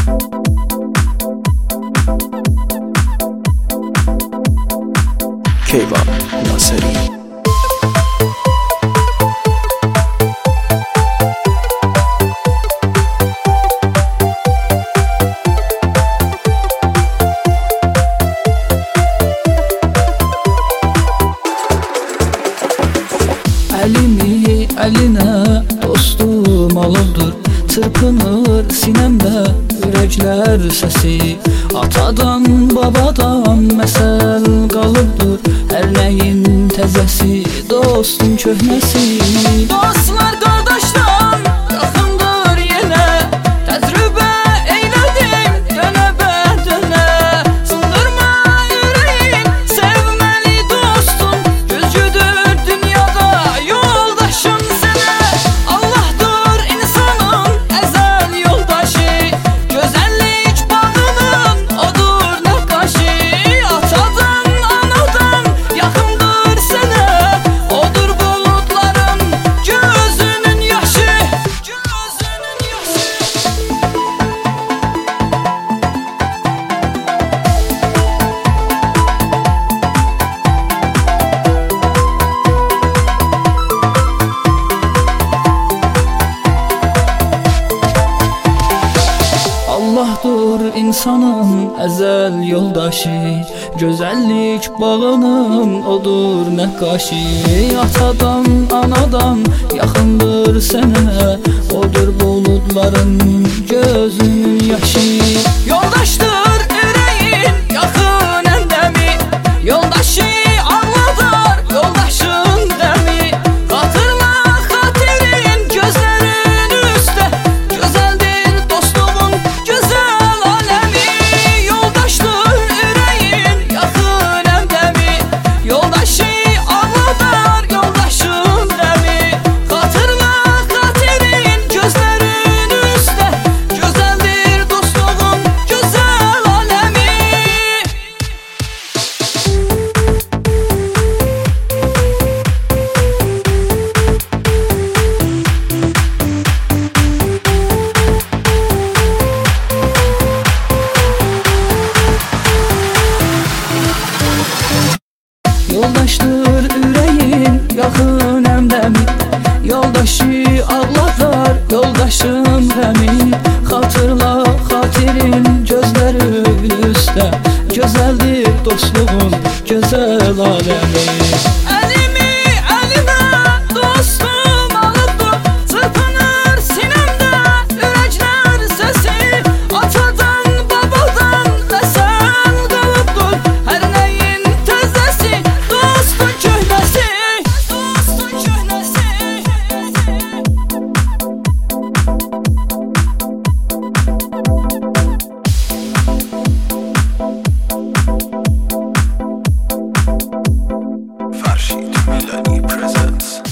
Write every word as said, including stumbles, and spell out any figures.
Keyvan Naseri. Elimi eline dostum alıbdır, çırpınır sinemdə ürəklər səsi. Atadan babadan məsəl qalıbdır, hər nəyin təzəsi, dostun köhnəsi. Dostlar qardaşdan yaxındır yenə, təcrübə eylədim dönəbə dönə. Sındırma ürəyin, sevməli dostum, güzgüdür dünyada yoldaşım sənə. Allahdır insanın əzəl yoldaşı, gözəllik bağının odur nəqqaşı. Atadan anadan yaxındır sənə, odur buludların gözünün yaşı, gözünün yaşı. Allahdır insanın əzəl yoldaşı, gözəllik bağının odur nəqqaşı. Atadan anadan yaxındır sənə, odur buludların gözünün yaşı. Yoldaşdır ürəyin yaxın əndəmi, yoldaşı ağladar yoldaşın dəmi. Xatırla xatirin gözlərin üstə, gözəldir dostluğun gözəl aləmi. Yoldaşdır ürəyin yaxın əndəmi, yoldaşı ağladar yoldaşın dəmi. Xatırla xatirin gözlərin üstə, gözəldir dostluğun gözəl aləmi. Yoldaşdır ürəyin yaxın əmdəmi, yoldaşı ağladar yoldaşın rəmi. Xatırla xatirin gözlərin üstə, gözəldir dostluğun gözəl aləmi. Əlimi əlimə dostum alıbdır, çırpınır sinəmdə ürəklər səsi. Atadan babadan məsəl qalıbdır, hər nəyin təzəsi, dostun köhnəsi, dostun köhnəsi. Farshid Milani presents